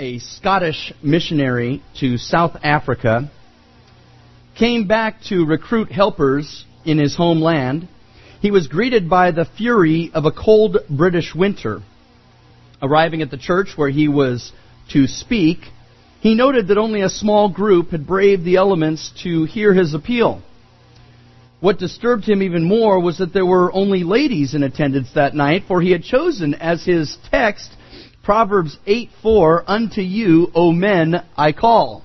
a Scottish missionary to South Africa, came back to recruit helpers in his homeland. He was greeted by the fury of a cold British winter. Arriving at the church where he was to speak, he noted that only a small group had braved the elements to hear his appeal. What disturbed him even more was that there were only ladies in attendance that night, for he had chosen as his text Proverbs 8:4, "Unto you, O men, I call."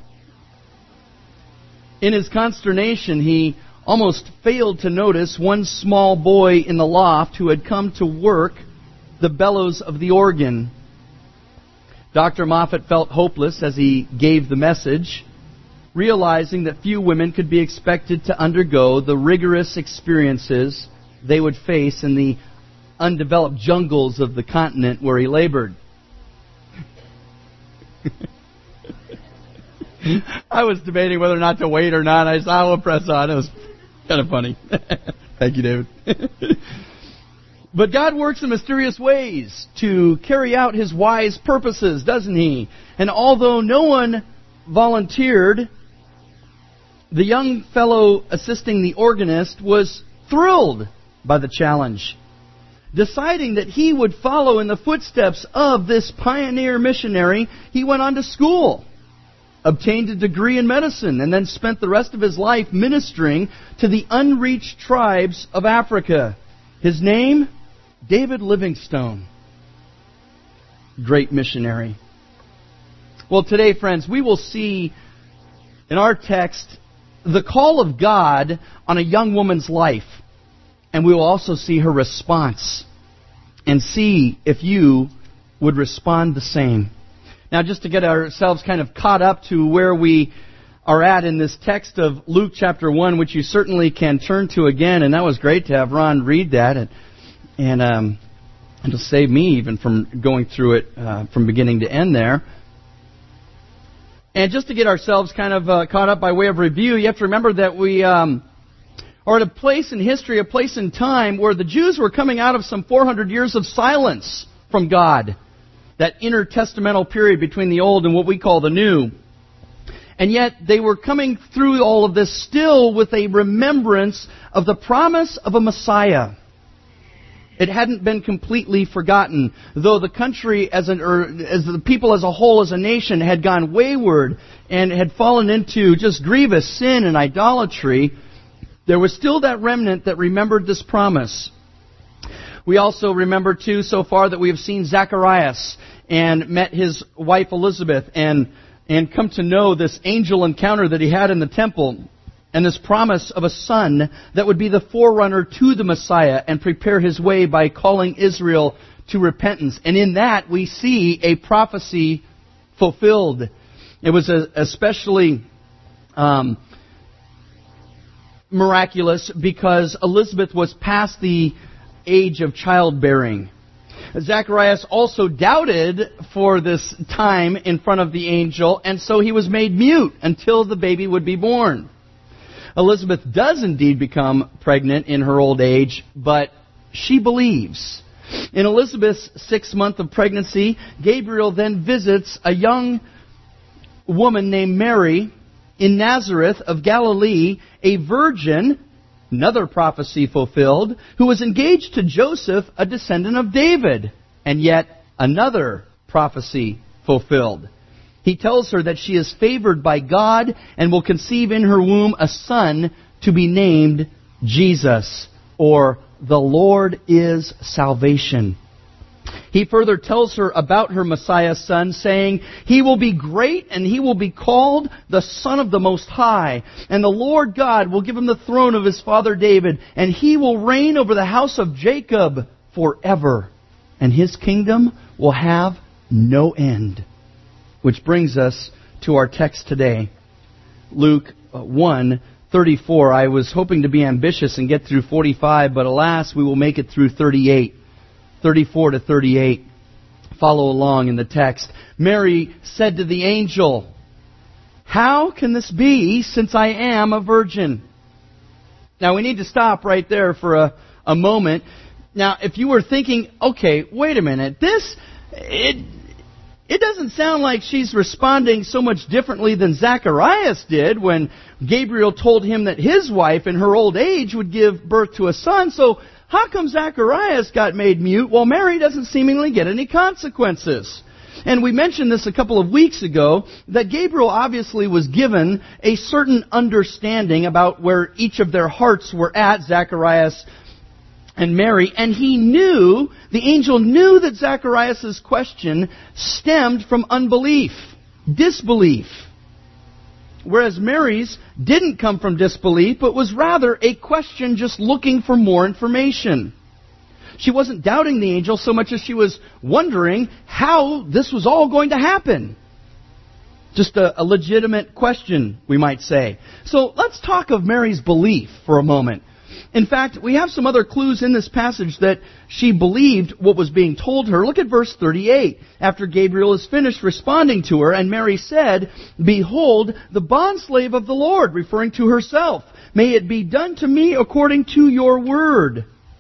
In his consternation, he almost failed to notice one small boy in the loft who had come to work the bellows of the organ. Dr. Moffat felt hopeless as he gave the message, realizing that few women could be expected to undergo the rigorous experiences they would face in the undeveloped jungles of the continent where he labored. I was debating whether or not to wait or not. I said, I will press on. It was kind of funny. Thank you, David. But God works in mysterious ways to carry out His wise purposes, doesn't He? And although no one volunteered, the young fellow assisting the organist was thrilled by the challenge. Deciding that he would follow in the footsteps of this pioneer missionary, he went on to school, obtained a degree in medicine, and then spent the rest of his life ministering to the unreached tribes of Africa. His name, David Livingstone. Great missionary. Well, today, friends, we will see in our text the call of God on a young woman's life. And we will also see her response and see if you would respond the same. Now, just to get ourselves kind of caught up to where we are at in this text of Luke chapter 1, which you certainly can turn to again, and that was great to have Ron read that, and to save me even from going through it from beginning to end there. And just to get ourselves kind of caught up by way of review, you have to remember that we are at a place in history, a place in time, where the Jews were coming out of some 400 years of silence from God. That intertestamental period between the Old and what we call the New. And yet they were coming through all of this still with a remembrance of the promise of a Messiah. It hadn't been completely forgotten, though the country as the people as a whole, as a nation, had gone wayward and had fallen into just grievous sin and idolatry. There was still that remnant that remembered this promise. We also remember, too, so far that we have seen Zacharias and met his wife Elizabeth and come to know this angel encounter that he had in the temple and this promise of a son that would be the forerunner to the Messiah and prepare his way by calling Israel to repentance. And in that we see a prophecy fulfilled. It was especially miraculous because Elizabeth was past the age of childbearing. Zacharias also doubted for this time in front of the angel, and so he was made mute until the baby would be born. Elizabeth does indeed become pregnant in her old age, but she believes. In Elizabeth's 6th month of pregnancy, Gabriel then visits a young woman named Mary in Nazareth of Galilee, a virgin, another prophecy fulfilled, who was engaged to Joseph, a descendant of David, and yet another prophecy fulfilled. He tells her that she is favored by God and will conceive in her womb a son to be named Jesus, or the Lord is salvation. He further tells her about her Messiah son, saying, "He will be great, and he will be called the Son of the Most High. And the Lord God will give him the throne of his father David, and he will reign over the house of Jacob forever. And his kingdom will have no end." Which brings us to our text today. Luke 1:34. I was hoping to be ambitious and get through 45, but alas, we will make it through 38. 34 to 38. Follow along in the text. Mary said to the angel, "How can this be, since I am a virgin?" Now we need to stop right there for a moment. Now, if you were thinking, okay, wait a minute, it doesn't sound like she's responding so much differently than Zacharias did when Gabriel told him that his wife in her old age would give birth to a son. So how come Zacharias got made mute while Mary doesn't seemingly get any consequences? And we mentioned this a couple of weeks ago, that Gabriel obviously was given a certain understanding about where each of their hearts were at, Zacharias and Mary, and the angel knew that Zacharias' question stemmed from unbelief, disbelief. Whereas Mary's didn't come from disbelief, but was rather a question just looking for more information. She wasn't doubting the angel so much as she was wondering how this was all going to happen. Just a legitimate question, we might say. So let's talk of Mary's belief for a moment. In fact, we have some other clues in this passage that she believed what was being told her. Look at verse 38. After Gabriel is finished responding to her, and Mary said, "Behold, the bondslave of the Lord," referring to herself. "May it be done to me according to your word."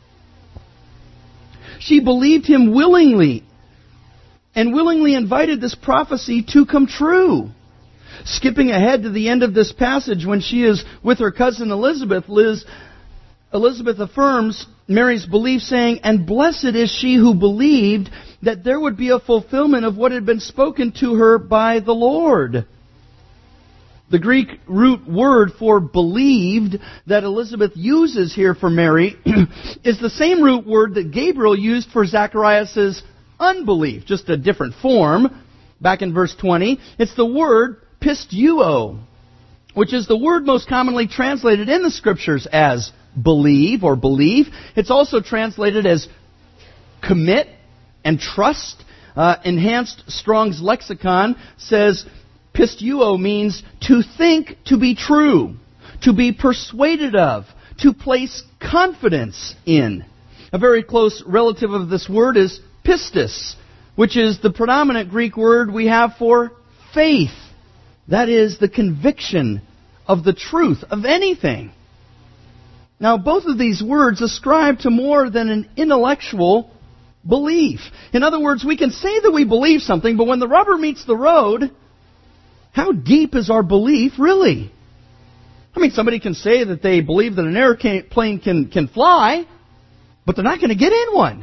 She believed him willingly, and willingly invited this prophecy to come true. Skipping ahead to the end of this passage, when she is with her cousin Elizabeth, Elizabeth affirms Mary's belief, saying, "And blessed is she who believed that there would be a fulfillment of what had been spoken to her by the Lord." The Greek root word for believed that Elizabeth uses here for Mary is the same root word that Gabriel used for Zacharias' unbelief, just a different form. Back in verse 20, it's the word pisteuo, which is the word most commonly translated in the Scriptures as believe or believe. It's also translated as commit and trust. Enhanced Strong's Lexicon says pisteuo means to think to be true, to be persuaded of, to place confidence in. A very close relative of this word is pistis, which is the predominant Greek word we have for faith. That is the conviction of the truth of anything. Now, both of these words ascribe to more than an intellectual belief. In other words, we can say that we believe something, but when the rubber meets the road, how deep is our belief really? I mean, somebody can say that they believe that an airplane can fly, but they're not going to get in one.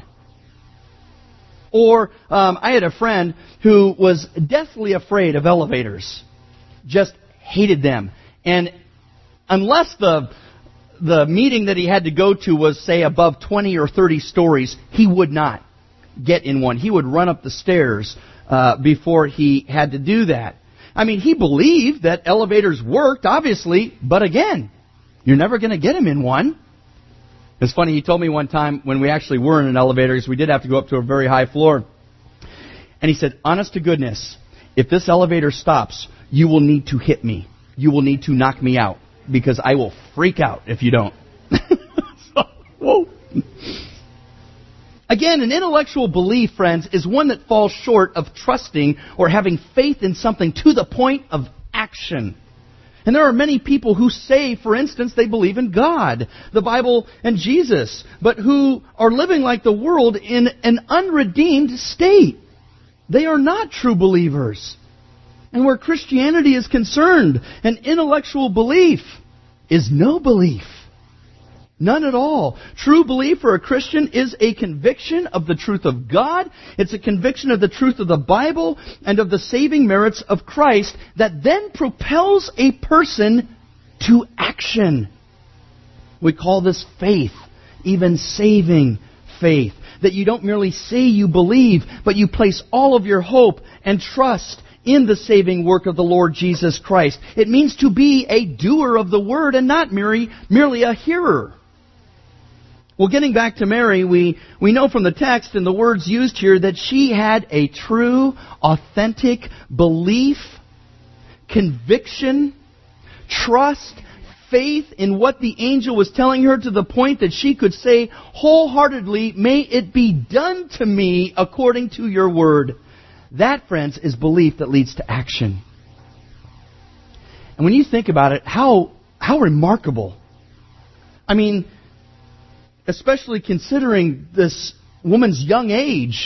Or I had a friend who was deathly afraid of elevators. Just hated them. And unless the meeting that he had to go to was, say, above 20 or 30 stories, he would not get in one. He would run up the stairs before he had to do that. I mean, he believed that elevators worked, obviously, but again, you're never going to get him in one. It's funny, he told me one time when we actually were in an elevator, because we did have to go up to a very high floor, and he said, "Honest to goodness, if this elevator stops, you will need to hit me. You will need to knock me out, because I will freak out if you don't." So, whoa. Again, an intellectual belief, friends, is one that falls short of trusting or having faith in something to the point of action. And there are many people who say, for instance, they believe in God, the Bible, and Jesus, but who are living like the world in an unredeemed state. They are not true believers. And where Christianity is concerned, an intellectual belief is no belief. None at all. True belief for a Christian is a conviction of the truth of God. It's a conviction of the truth of the Bible and of the saving merits of Christ that then propels a person to action. We call this faith, even saving faith. That you don't merely say you believe, but you place all of your hope and trust in the saving work of the Lord Jesus Christ. It means to be a doer of the word and not merely a hearer. Well, getting back to Mary, we know from the text and the words used here that she had a true, authentic belief, conviction, trust, faith in what the angel was telling her, to the point that she could say wholeheartedly, "May it be done to me according to your word." That, friends, is belief that leads to action. And when you think about it, how remarkable. I mean, especially considering this woman's young age,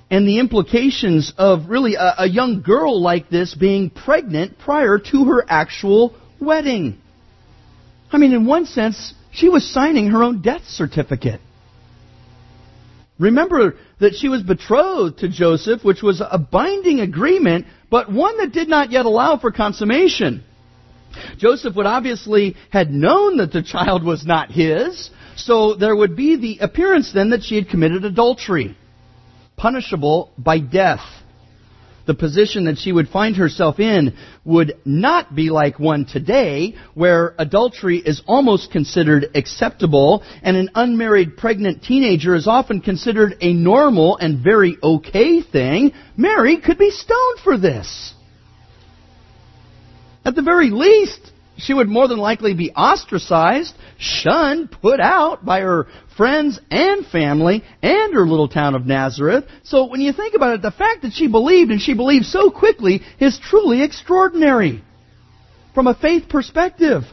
and the implications of really a young girl like this being pregnant prior to her actual wedding. I mean, in one sense, she was signing her own death certificate. Remember that she was betrothed to Joseph, which was a binding agreement, but one that did not yet allow for consummation. Joseph would obviously had known that the child was not his, so there would be the appearance then that she had committed adultery, punishable by death. The position that she would find herself in would not be like one today, where adultery is almost considered acceptable, and an unmarried pregnant teenager is often considered a normal and very okay thing. Mary could be stoned for this. At the very least, she would more than likely be ostracized, shunned, put out by her friends and family and her little town of Nazareth. So when you think about it, the fact that she believed, and she believed so quickly, is truly extraordinary from a faith perspective.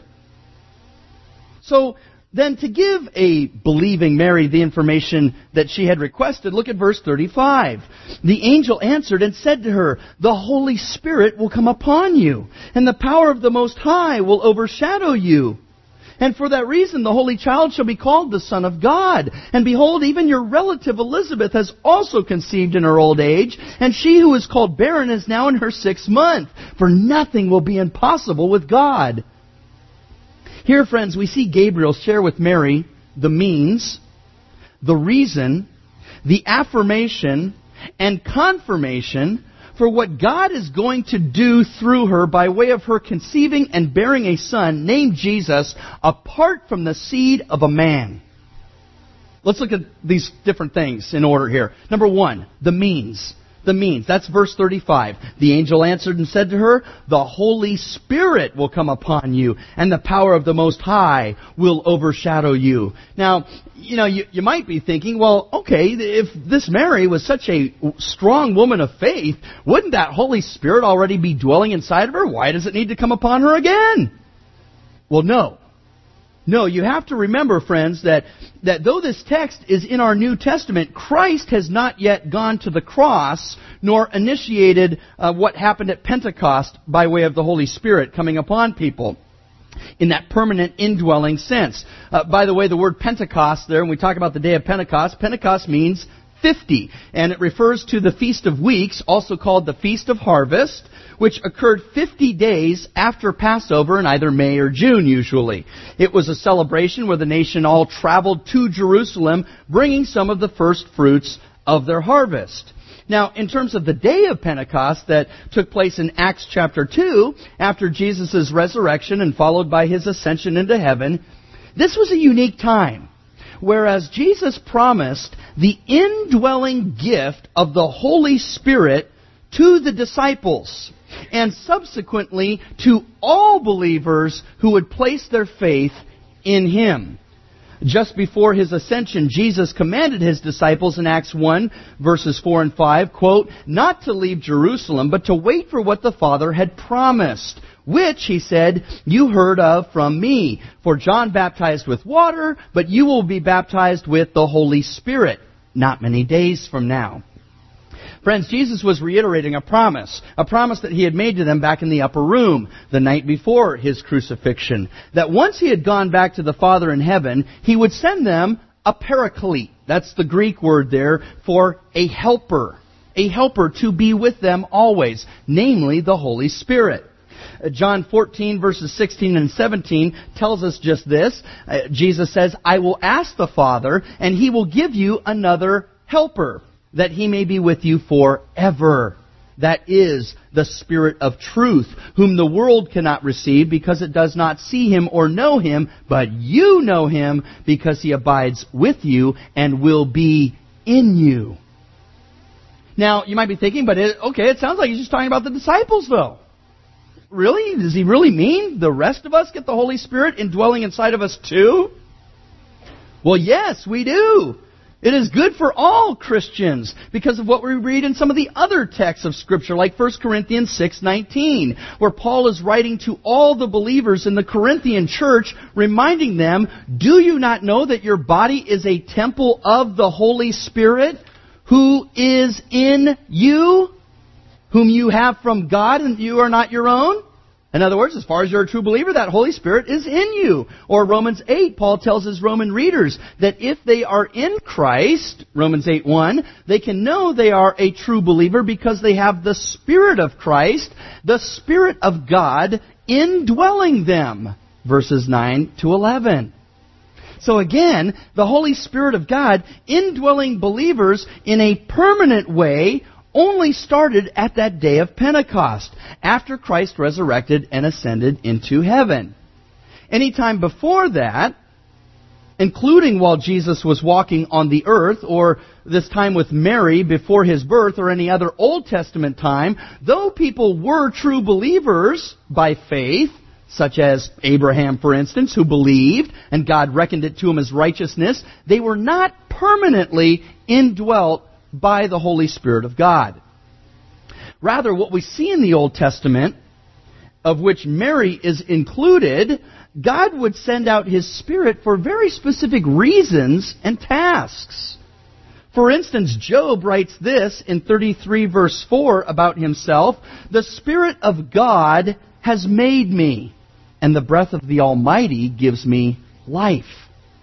So then to give a believing Mary the information that she had requested, look at verse 35. The angel answered and said to her, "The Holy Spirit will come upon you, and the power of the Most High will overshadow you. And for that reason the Holy Child shall be called the Son of God. And behold, even your relative Elizabeth has also conceived in her old age, and she who is called barren is now in her 6th month. For nothing will be impossible with God." Here, friends, we see Gabriel share with Mary the means, the reason, the affirmation, and confirmation for what God is going to do through her by way of her conceiving and bearing a son named Jesus, apart from the seed of a man. Let's look at these different things in order here. Number 1, the means. The means. That's verse 35. The angel answered and said to her, "The Holy Spirit will come upon you, and the power of the Most High will overshadow you." Now, you might be thinking, well, okay, if this Mary was such a strong woman of faith, wouldn't that Holy Spirit already be dwelling inside of her? Why does it need to come upon her again? Well, no. No, you have to remember, friends, that though this text is in our New Testament, Christ has not yet gone to the cross, nor initiated what happened at Pentecost by way of the Holy Spirit coming upon people in that permanent indwelling sense. By the way, the word Pentecost there, when we talk about the day of Pentecost, Pentecost means 50, and it refers to the Feast of Weeks, also called the Feast of Harvest, which occurred 50 days after Passover in either May or June, usually. It was a celebration where the nation all traveled to Jerusalem, bringing some of the first fruits of their harvest. Now, in terms of the day of Pentecost that took place in Acts chapter 2, after Jesus' resurrection and followed by His ascension into heaven, this was a unique time. Whereas Jesus promised the indwelling gift of the Holy Spirit to the disciples, and subsequently to all believers who would place their faith in Him. Just before His ascension, Jesus commanded His disciples in Acts 1, verses 4 and 5, quote, "not to leave Jerusalem, but to wait for what the Father had promised, which," He said, "you heard of from me. For John baptized with water, but you will be baptized with the Holy Spirit not many days from now." Friends, Jesus was reiterating a promise that He had made to them back in the upper room the night before His crucifixion, that once He had gone back to the Father in heaven, He would send them a paraclete. That's the Greek word there for a helper to be with them always, namely the Holy Spirit. John 14 verses 16 and 17 tells us just this. Jesus says, "I will ask the Father, and He will give you another helper, that He may be with you forever. That is the Spirit of truth, whom the world cannot receive because it does not see Him or know Him, but you know Him because He abides with you and will be in you." Now, you might be thinking, it sounds like He's just talking about the disciples, though. Really? Does He really mean the rest of us get the Holy Spirit indwelling inside of us too? Well, yes, we do. It is good for all Christians because of what we read in some of the other texts of Scripture, like 1 Corinthians 6:19, where Paul is writing to all the believers in the Corinthian church, reminding them, "Do you not know that your body is a temple of the Holy Spirit, who is in you, whom you have from God, and you are not your own. In other words, as far as you're a true believer, that Holy Spirit is in you. Or Romans 8, Paul tells his Roman readers that if they are in Christ, Romans 8:1, they can know they are a true believer because they have the Spirit of Christ, the Spirit of God, indwelling them. Verses 9 to 11. So again, the Holy Spirit of God indwelling believers in a permanent way only started at that day of Pentecost, after Christ resurrected and ascended into heaven. Anytime before that, including while Jesus was walking on the earth, or this time with Mary before His birth, or any other Old Testament time, though people were true believers by faith, such as Abraham, for instance, who believed, and God reckoned it to him as righteousness, they were not permanently indwelt by the Holy Spirit of God. Rather, what we see in the Old Testament, of which Mary is included, God would send out His Spirit for very specific reasons and tasks. For instance, Job writes this in 33 verse 4 about himself, "The Spirit of God has made me, and the breath of the Almighty gives me life."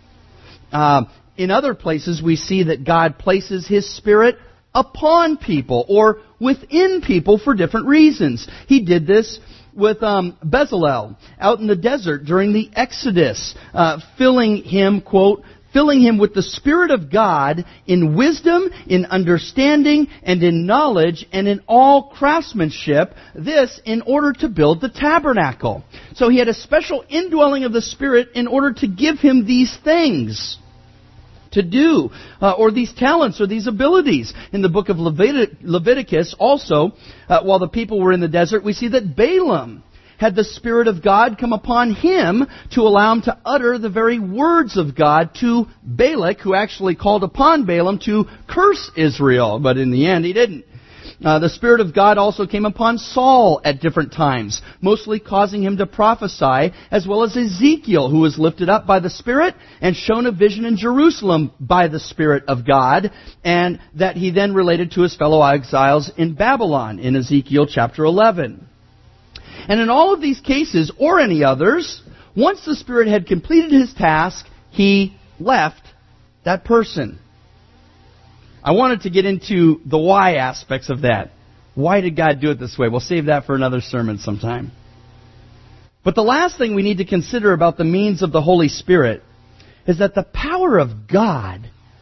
In other places, we see that God places His Spirit upon people or within people for different reasons. He did this with Bezalel out in the desert during the Exodus, filling him, quote, filling him with the Spirit of God in wisdom, in understanding, and in knowledge, and in all craftsmanship, this in order to build the tabernacle. So he had a special indwelling of the Spirit in order to give him these things to do, or these talents, or these abilities. In the book of Leviticus also, while the people were in the desert, we see that Balaam had the Spirit of God come upon him to allow him to utter the very words of God to Balak, who actually called upon Balaam to curse Israel, but in the end he didn't. The Spirit of God also came upon Saul at different times, mostly causing him to prophesy, as well as Ezekiel, who was lifted up by the Spirit and shown a vision in Jerusalem by the Spirit of God, and that he then related to his fellow exiles in Babylon in Ezekiel chapter 11. And in all of these cases, or any others, once the Spirit had completed His task, He left that person. I wanted to get into the why aspects of that. Why did God do it this way? We'll save that for another sermon sometime. But the last thing we need to consider about the means of the Holy Spirit is that the power of God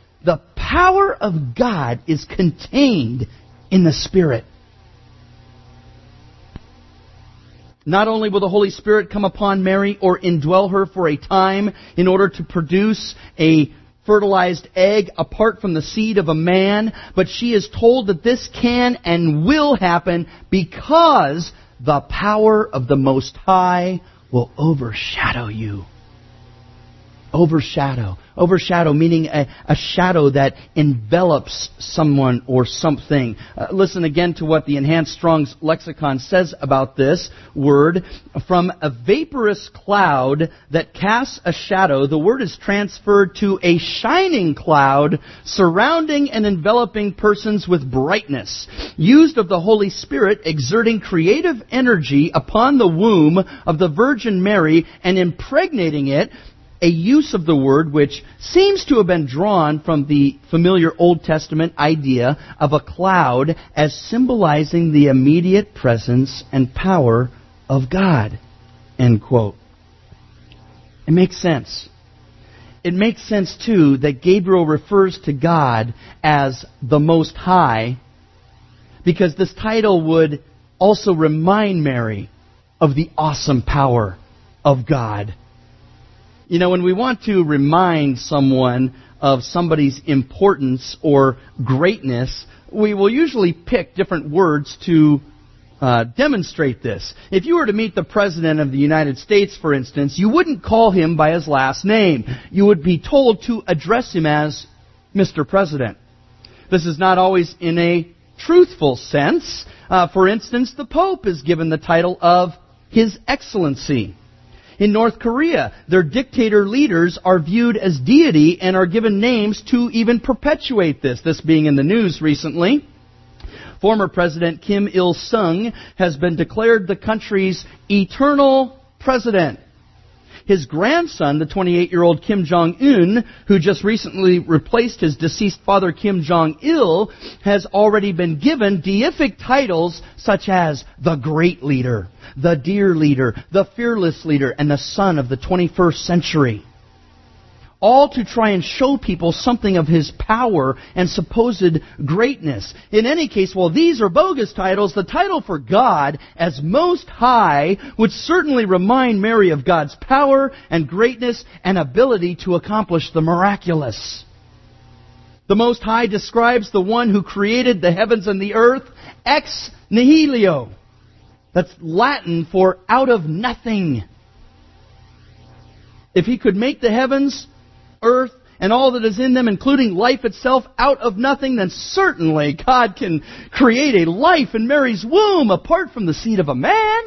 is contained in the Spirit. Not only will the Holy Spirit come upon Mary or indwell her for a time in order to produce a fertilized egg apart from the seed of a man, but she is told that this can and will happen because the power of the Most High will overshadow you. Overshadow meaning a shadow that envelops someone or something. Listen again to what the Enhanced Strong's Lexicon says about this word. From a vaporous cloud that casts a shadow, the word is transferred to a shining cloud surrounding and enveloping persons with brightness. Used of the Holy Spirit exerting creative energy upon the womb of the Virgin Mary and impregnating it, a use of the word which seems to have been drawn from the familiar Old Testament idea of a cloud as symbolizing the immediate presence and power of God. End quote. It makes sense. It makes sense, too, that Gabriel refers to God as the Most High, because this title would also remind Mary of the awesome power of God. You know, when we want to remind someone of somebody's importance or greatness, we will usually pick different words to demonstrate this. If you were to meet the President of the United States, for instance, you wouldn't call him by his last name. You would be told to address him as Mr. President. This is not always in a truthful sense. For instance, the Pope is given the title of His Excellency. In North Korea, their dictator leaders are viewed as deity and are given names to even perpetuate this. This being in the news recently. Former President Kim Il-sung has been declared the country's eternal president. His grandson, the 28-year-old Kim Jong-un, who just recently replaced his deceased father Kim Jong-il, has already been given deific titles such as the Great Leader, the Dear Leader, the Fearless Leader, and the Son of the 21st Century. All to try and show people something of his power and supposed greatness. In any case, while these are bogus titles, the title for God as Most High would certainly remind Mary of God's power and greatness and ability to accomplish the miraculous. The Most High describes the one who created the heavens and the earth ex nihilo. That's Latin for out of nothing. If He could make the heavens, earth, and all that is in them, including life itself, out of nothing, then certainly God can create a life in Mary's womb apart from the seed of a man.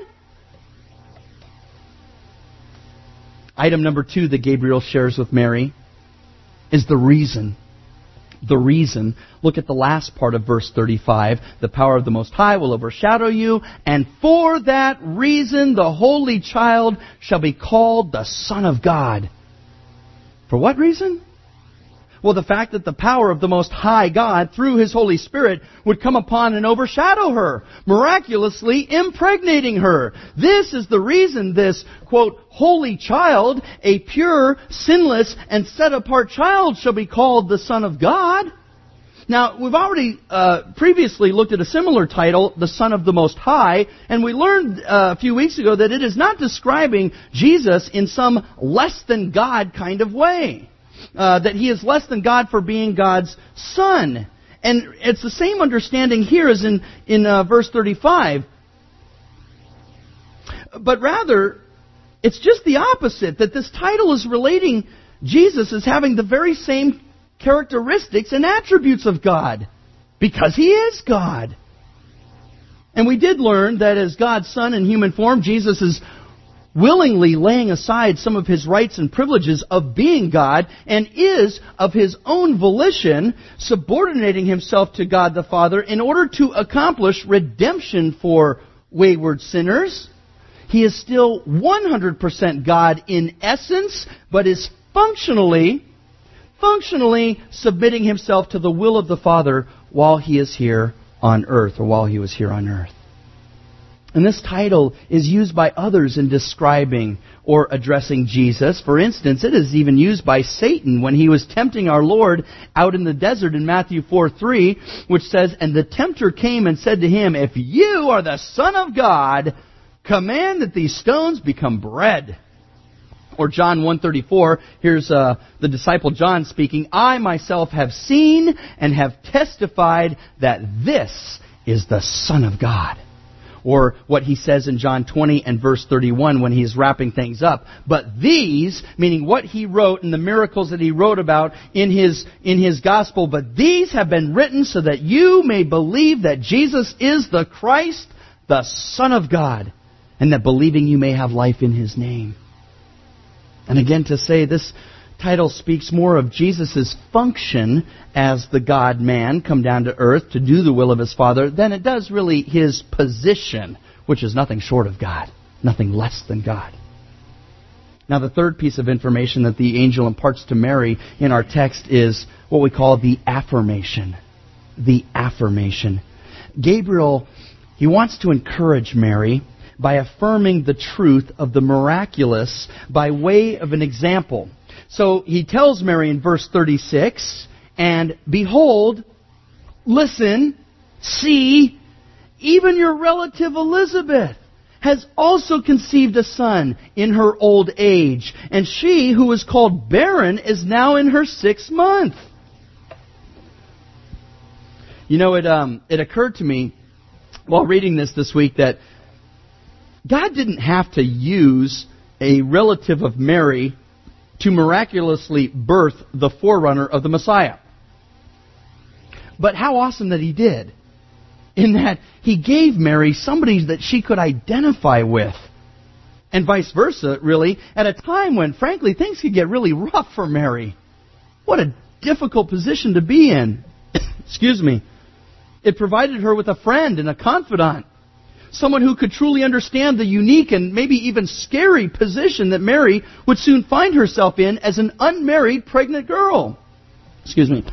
Item number 2 that Gabriel shares with Mary is the reason. The reason. Look at the last part of verse 35. The power of the Most High will overshadow you, and for that reason the Holy Child shall be called the Son of God. For what reason? Well, the fact that the power of the Most High God, through His Holy Spirit, would come upon and overshadow her, miraculously impregnating her. This is the reason this, quote, holy child, a pure, sinless, and set-apart child shall be called the Son of God. Now, we've already previously looked at a similar title, the Son of the Most High, and we learned a few weeks ago that it is not describing Jesus in some less than God kind of way. That He is less than God for being God's Son. And it's the same understanding here as in verse 35. But rather, it's just the opposite, that this title is relating Jesus as having the very same characteristics and attributes of God, because He is God. And we did learn that as God's Son in human form, Jesus is willingly laying aside some of His rights and privileges of being God, and is, of His own volition, subordinating Himself to God the Father in order to accomplish redemption for wayward sinners. He is still 100% God in essence, but is functionally submitting Himself to the will of the Father while He is here on earth, or while He was here on earth. And this title is used by others in describing or addressing Jesus. For instance, it is even used by Satan when he was tempting our Lord out in the desert in Matthew 4:3, which says, "And the tempter came and said to Him, 'If you are the Son of God, command that these stones become bread.'" Or John 1:34, here's the disciple John speaking, "I myself have seen and have testified that this is the Son of God." Or what he says in John 20 and verse 31 when he's wrapping things up. But these, meaning what he wrote and the miracles that he wrote about in his gospel, but these have been written so that you may believe that Jesus is the Christ, the Son of God, and that believing you may have life in His name. And again, to say this title speaks more of Jesus' function as the God-man come down to earth to do the will of His Father than it does really His position, which is nothing short of God, nothing less than God. Now, the third piece of information that the angel imparts to Mary in our text is what we call the affirmation. The affirmation. Gabriel, he wants to encourage Mary by affirming the truth of the miraculous by way of an example. So he tells Mary in verse 36, "And behold, listen, see, even your relative Elizabeth has also conceived a son in her old age, and she who is called barren is now in her 6th month." You know, it occurred to me while reading this week that God didn't have to use a relative of Mary to miraculously birth the forerunner of the Messiah. But how awesome that He did, in that He gave Mary somebody that she could identify with. And vice versa, really, at a time when, frankly, things could get really rough for Mary. What a difficult position to be in. Excuse me. It provided her with a friend and a confidant. Someone who could truly understand the unique and maybe even scary position that Mary would soon find herself in as an unmarried pregnant girl. Excuse me.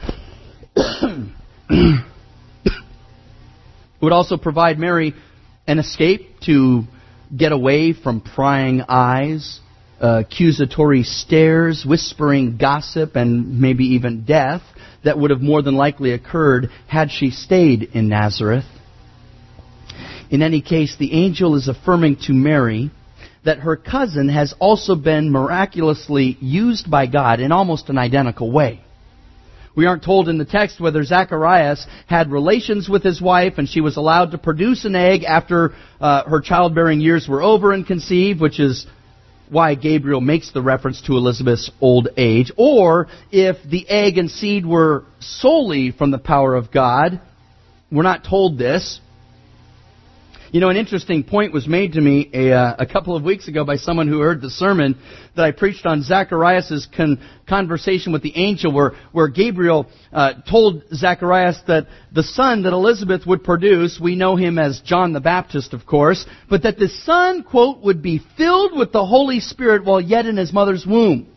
It would also provide Mary an escape to get away from prying eyes, accusatory stares, whispering gossip, and maybe even death that would have more than likely occurred had she stayed in Nazareth. In any case, the angel is affirming to Mary that her cousin has also been miraculously used by God in almost an identical way. We aren't told in the text whether Zacharias had relations with his wife and she was allowed to produce an egg after her childbearing years were over and conceived, which is why Gabriel makes the reference to Elizabeth's old age, or if the egg and seed were solely from the power of God. We're not told this. You know, an interesting point was made to me a couple of weeks ago by someone who heard the sermon that I preached on Zacharias' conversation with the angel, where Gabriel told Zacharias that the son that Elizabeth would produce, we know him as John the Baptist, of course, but that the son, quote, would be filled with the Holy Spirit while yet in his mother's womb.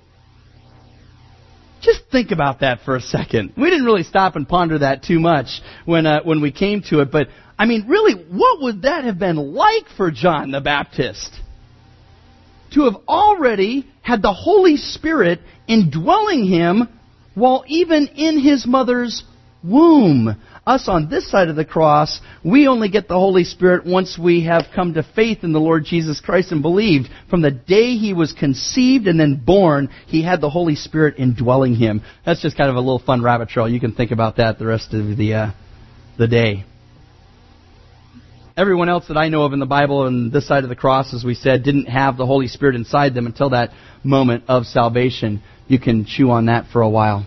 Just think about that for a second. We didn't really stop and ponder that too much when we came to it, but I mean, really, what would that have been like for John the Baptist? To have already had the Holy Spirit indwelling him while even in his mother's womb. Us on this side of the cross, we only get the Holy Spirit once we have come to faith in the Lord Jesus Christ and believed. From the day he was conceived and then born, he had the Holy Spirit indwelling him. That's just kind of a little fun rabbit trail. You can think about that the rest of the day. Everyone else that I know of in the Bible on this side of the cross, as we said, didn't have the Holy Spirit inside them until that moment of salvation. You can chew on that for a while.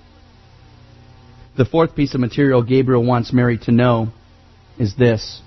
The fourth piece of material Gabriel wants Mary to know is this.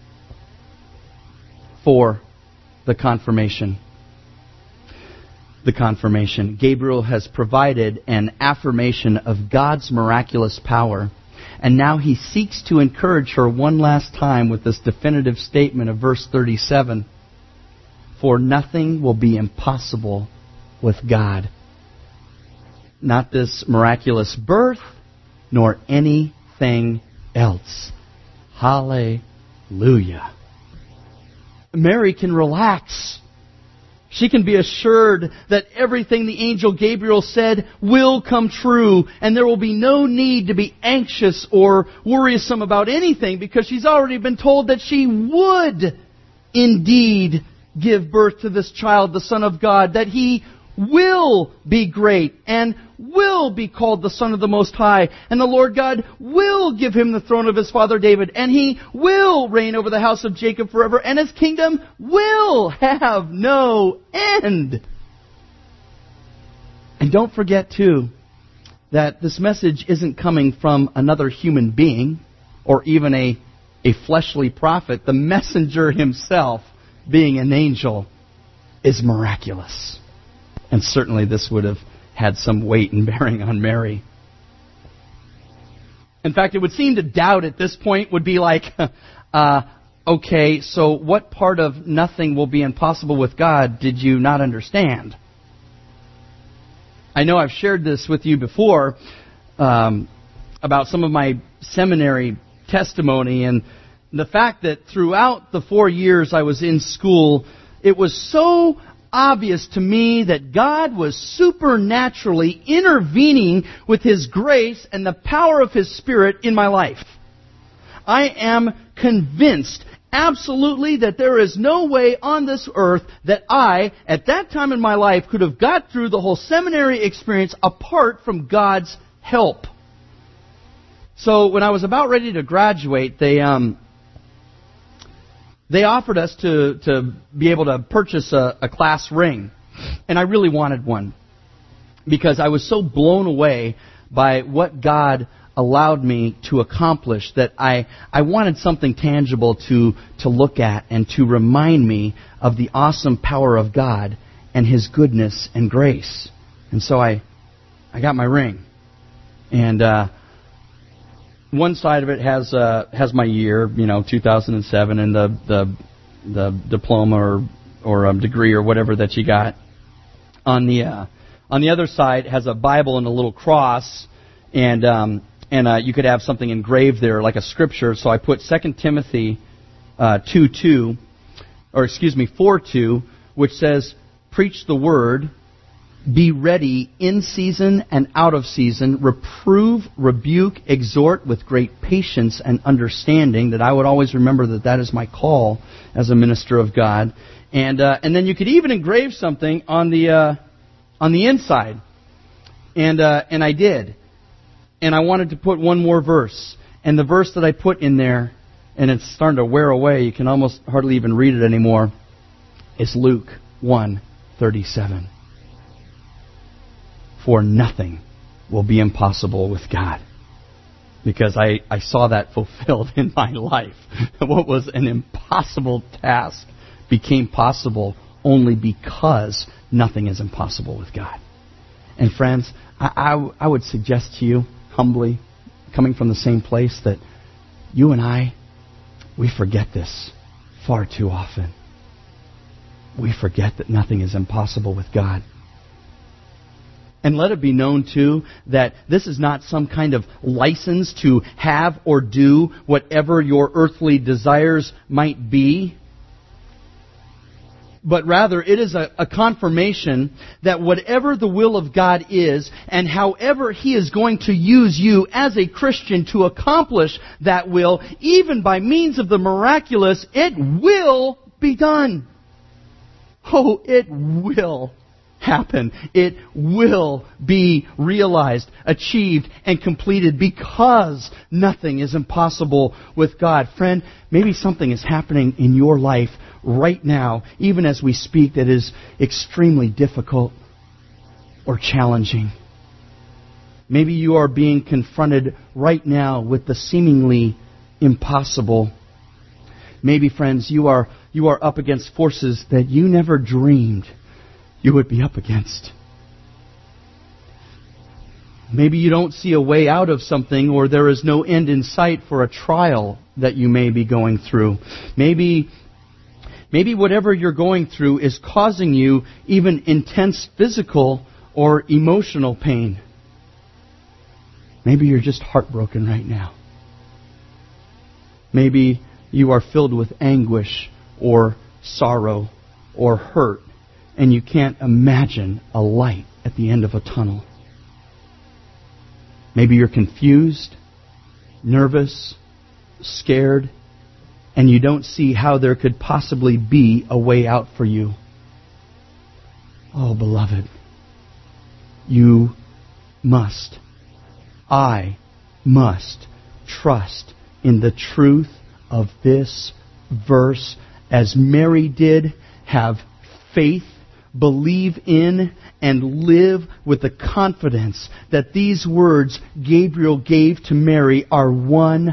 4, the confirmation. The confirmation. Gabriel has provided an affirmation of God's miraculous power. And now he seeks to encourage her one last time with this definitive statement of verse 37. For nothing will be impossible with God. Not this miraculous birth, nor anything else. Hallelujah. Mary can relax. She can be assured that everything the angel Gabriel said will come true, and there will be no need to be anxious or worrisome about anything, because she's already been told that she would indeed give birth to this child, the Son of God, that He will be great and will be called the Son of the Most High, and the Lord God will give Him the throne of His father David, and He will reign over the house of Jacob forever, and His kingdom will have no end. And don't forget, too, that this message isn't coming from another human being or even a fleshly prophet. The messenger himself, being an angel, is miraculous. And certainly this would have had some weight and bearing on Mary. In fact, it would seem to doubt at this point would be like, okay, so what part of nothing will be impossible with God did you not understand? I know I've shared this with you before about some of my seminary testimony, and the fact that throughout the 4 years I was in school, it was so obvious to me that God was supernaturally intervening with His grace and the power of His Spirit in my life. I am convinced absolutely that there is no way on this earth that I, at that time in my life, could have got through the whole seminary experience apart from God's help. So when I was about ready to graduate, they offered us to be able to purchase a class ring. And I really wanted one, because I was so blown away by what God allowed me to accomplish, that I wanted something tangible to look at and to remind me of the awesome power of God and His goodness and grace. And so I got my ring. And one side of it has my year, 2007, and the diploma or degree or whatever that you got. On the other side has a Bible and a little cross, and you could have something engraved there like a scripture. So I put 2 Timothy 4:2, which says, "Preach the word, be ready in season and out of season, reprove, rebuke, exhort with great patience and understanding." That I would always remember that is my call as a minister of God. And then you could even engrave something on the inside, and I did. And I wanted to put one more verse, and the verse that I put in there, and it's starting to wear away, you can almost hardly even read it anymore, is Luke 1:37. "For nothing will be impossible with God." Because I saw that fulfilled in my life. What was an impossible task became possible only because nothing is impossible with God. And friends, I would suggest to you, humbly, coming from the same place, that you and I, we forget this far too often. We forget that nothing is impossible with God. And let it be known, too, that this is not some kind of license to have or do whatever your earthly desires might be. But rather, it is a confirmation that whatever the will of God is, and however He is going to use you as a Christian to accomplish that will, even by means of the miraculous, it will be done. Oh, it will happen. It will be realized, achieved, and completed, because nothing is impossible with God. Friend, maybe something is happening in your life right now, even as we speak, that is extremely difficult or challenging. Maybe you are being confronted right now with the seemingly impossible. Maybe, friends, you are up against forces that you never dreamed you would be up against. Maybe you don't see a way out of something, or there is no end in sight for a trial that you may be going through. Maybe whatever you're going through is causing you even intense physical or emotional pain. Maybe you're just heartbroken right now. Maybe you are filled with anguish or sorrow or hurt, and you can't imagine a light at the end of a tunnel. Maybe you're confused, nervous, scared, and you don't see how there could possibly be a way out for you. Oh, beloved, I must trust in the truth of this verse, as Mary did. Have faith, believe in, and live with the confidence that these words Gabriel gave to Mary are 100%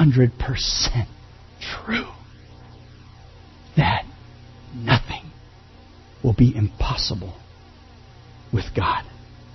true. That nothing will be impossible with God.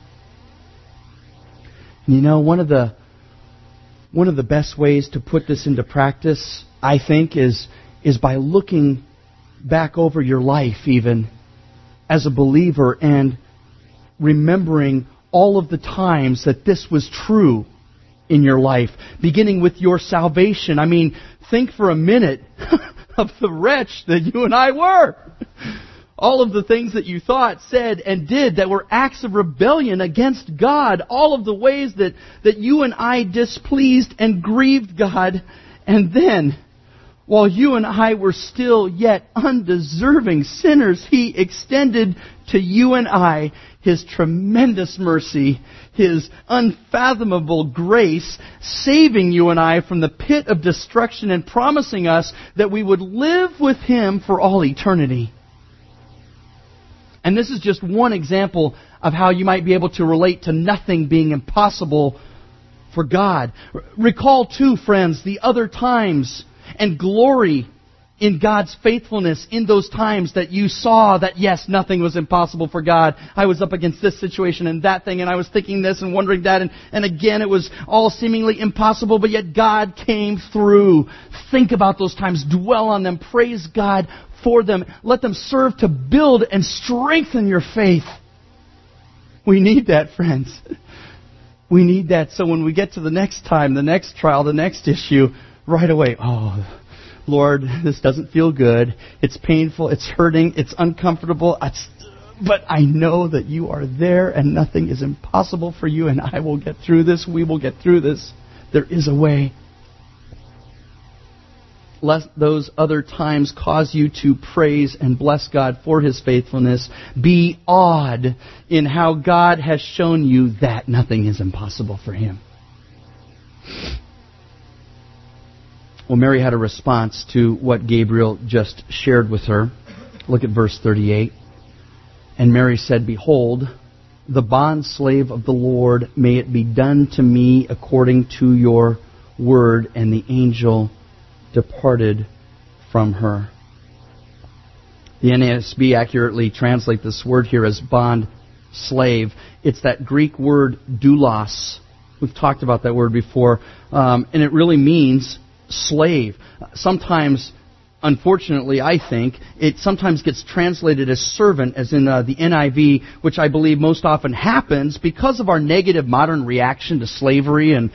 And you know, one of the best ways to put this into practice, I think, is by looking back over your life, even as a believer, and remembering all of the times that this was true in your life, beginning with your salvation. I mean, think for a minute of the wretch that you and I were. All of the things that you thought, said, and did that were acts of rebellion against God. All of the ways that you and I displeased and grieved God. And then, while you and I were still yet undeserving sinners, He extended to you and I His tremendous mercy, His unfathomable grace, saving you and I from the pit of destruction and promising us that we would live with Him for all eternity. And this is just one example of how you might be able to relate to nothing being impossible for God. Recall too, friends, the other times and glory in God's faithfulness in those times that you saw that, yes, nothing was impossible for God. I was up against this situation and that thing, and I was thinking this and wondering that, and again, it was all seemingly impossible, but yet God came through. Think about those times. Dwell on them. Praise God for them. Let them serve to build and strengthen your faith. We need that, friends. We need that, so when we get to the next time, the next trial, the next issue, right away, Lord, this doesn't feel good. It's painful. It's hurting. It's uncomfortable. But I know that you are there and nothing is impossible for you, and I will get through this. We will get through this. There is a way. Let those other times cause you to praise and bless God for His faithfulness. Be awed in how God has shown you that nothing is impossible for Him. Well, Mary had a response to what Gabriel just shared with her. Look at verse 38. And Mary said, Behold, the bondslave of the Lord, may it be done to me according to your word. And the angel departed from her. The NASB accurately translates this word here as bond slave. It's that Greek word doulos. We've talked about that word before. And it really means slave. Sometimes, unfortunately, I think, it sometimes gets translated as servant, as in the NIV, which I believe most often happens because of our negative modern reaction to slavery and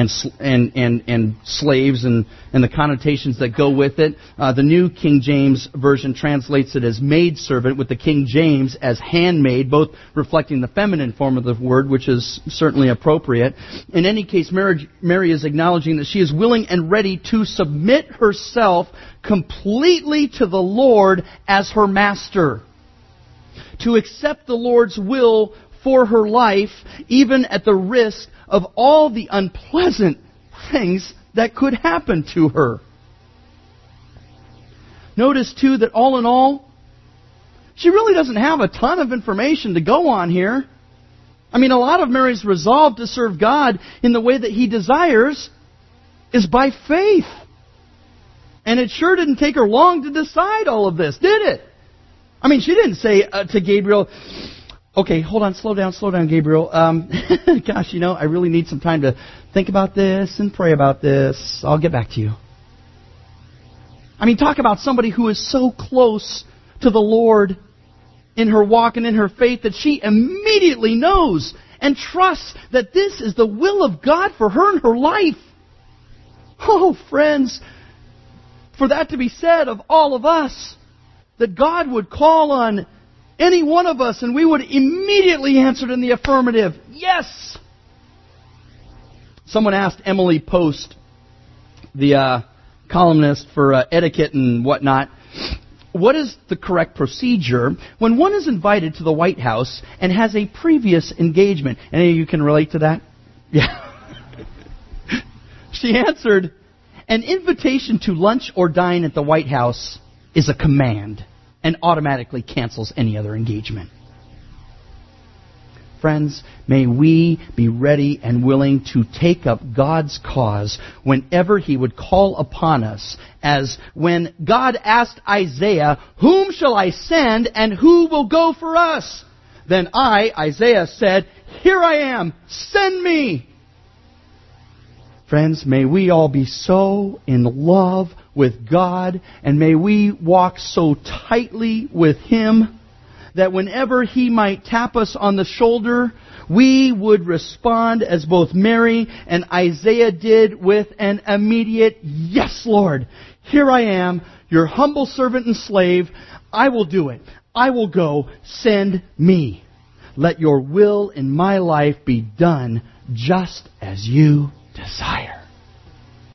slaves and the connotations that go with it. The New King James Version translates it as maidservant, with the King James as handmaid, both reflecting the feminine form of the word, which is certainly appropriate. In any case, Mary is acknowledging that she is willing and ready to submit herself completely to the Lord as her master, to accept the Lord's will for her life, even at the risk of all the unpleasant things that could happen to her. Notice, too, that all in all, she really doesn't have a ton of information to go on here. I mean, a lot of Mary's resolve to serve God in the way that He desires is by faith. And it sure didn't take her long to decide all of this, did it? I mean, she didn't say to Gabriel, okay, hold on, slow down, Gabriel. Gosh, I really need some time to think about this and pray about this. I'll get back to you. I mean, talk about somebody who is so close to the Lord in her walk and in her faith that she immediately knows and trusts that this is the will of God for her and her life. Oh, friends, for that to be said of all of us, that God would call on any one of us and we would immediately answer in the affirmative, yes! Someone asked Emily Post, the columnist for etiquette and whatnot, what is the correct procedure when one is invited to the White House and has a previous engagement? Any of you can relate to that? Yeah. She answered, an invitation to lunch or dine at the White House is a command and automatically cancels any other engagement. Friends, may we be ready and willing to take up God's cause whenever He would call upon us, as when God asked Isaiah, whom shall I send and who will go for us? Then Isaiah said, here I am, send me. Friends, may we all be so in love with God, and may we walk so tightly with Him that whenever He might tap us on the shoulder, we would respond as both Mary and Isaiah did with an immediate, yes, Lord, here I am, your humble servant and slave. I will do it. I will go. Send me. Let your will in my life be done just as you desire.